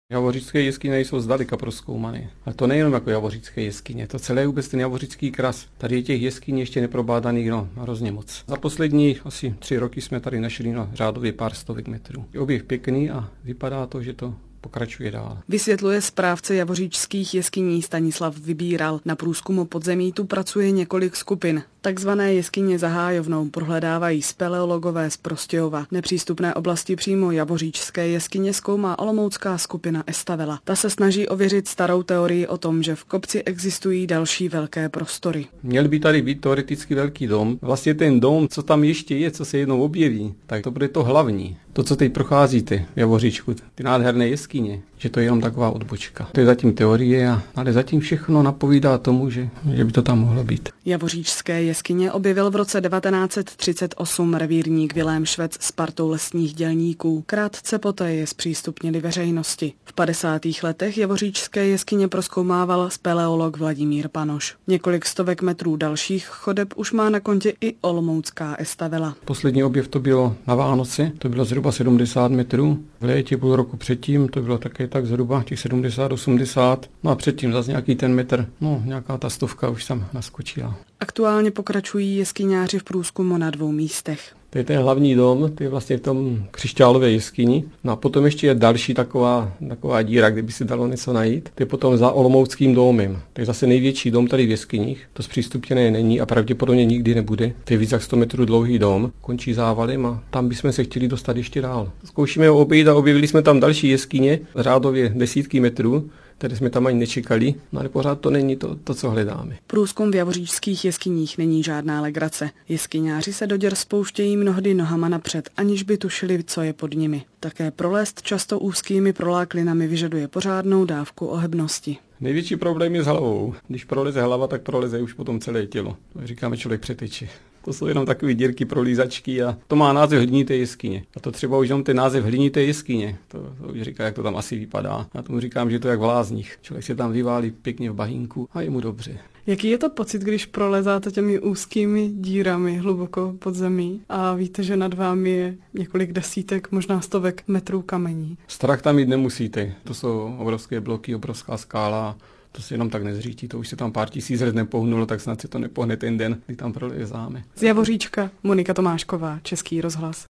Javořické jeskyně jsou zdaleka prozkoumané. A to nejenom jako Javořické jeskyně, to celé je vůbec ten Javořický kras. Tady je těch jeskyní ještě neprobádaných hrozně moc. Za poslední asi 3 roky jsme tady našli řádově pár stovek metrů. Je objev pěkný a vypadá to, že to pokračuje dál. Vysvětluje správce javoříčských jeskyní Stanislav Vybíral. Na průzkumu podzemí tu pracuje několik skupin. Takzvané jeskyně za Hájovnou prohledávají speleologové z Prostějova. Nepřístupné oblasti přímo javoříčské jeskyně zkoumá olomoucká skupina Estavela. Ta se snaží ověřit starou teorii o tom, že v kopci existují další velké prostory. Měl by tady být teoreticky velký dom. Vlastně ten dom, co tam ještě je, co se jednou objeví, tak to bude to hlavní. To, co teď procházíte v Javoříčku, ty nádherné jeskyně, že to je jenom taková odbočka. To je zatím teorie, ale zatím všechno napovídá tomu, že by to tam mohlo být. Javoříčské jeskyně objevil v roce 1938 revírník Vilém Švec s partou lesních dělníků. Krátce poté je zpřístupnili veřejnosti. V 50. letech javoříčské jeskyně prozkoumával speleolog Vladimír Panoš. Několik stovek metrů dalších chodeb už má na kontě i olomoucká Estavela. Poslední objev to bylo na Vánoce, to bylo zhruba 70 metrů. V létě půl roku předtím to bylo také tak zhruba těch 70-80. No a předtím zase nějaký ten metr, nějaká ta stovka už tam naskočila. Aktuálně pokračují jeskyňáři v průzkumu na 2 místech. To je ten hlavní dom, to je vlastně v tom křišťálové jeskyni. No a potom ještě je další taková díra, kde by se dalo něco najít. To je potom za Olomouckým domem. To je zase největší dom tady v jeskyních. To zpřístupněné není a pravděpodobně nikdy nebude. To je víc jak 100 metrů dlouhý dom, končí závalem a tam bychom se chtěli dostat ještě dál. Zkoušíme ho obejít a objevili jsme tam další jeskyně, řádově desítky metrů, které jsme tam ani nečekali, ale pořád to není to, co hledáme. Průzkum v javoříčských jeskyních není žádná legrace. Jeskyňáři se do děr spouštějí mnohdy nohama napřed, aniž by tušili, co je pod nimi. Také prolézt často úzkými proláklinami vyžaduje pořádnou dávku ohebnosti. Největší problém je s hlavou. Když proleze hlava, tak proleze už potom celé tělo. Říkáme, člověk přeteče. To jsou jenom takové dírky prolízačky a to má název hlinité jeskyně. A to třeba už jenom ten název hlinité jeskyně. To už říká, jak to tam asi vypadá. Já tomu říkám, že to je jak v lázních. Člověk se tam vyválí pěkně v bahínku a je mu dobře. Jaký je to pocit, když prolezáte těmi úzkými dírami hluboko pod zemí a víte, že nad vámi je několik desítek, možná stovek metrů kamení? Strach tam mít nemusíte. To jsou obrovské bloky, obrovská skála. To se jenom tak nezřítí, to už se tam pár tisíc let nepohnulo, tak snad se to nepohne ten den, kdy tam prolezáme. Z Javoříčka Monika Tomášková, Český rozhlas.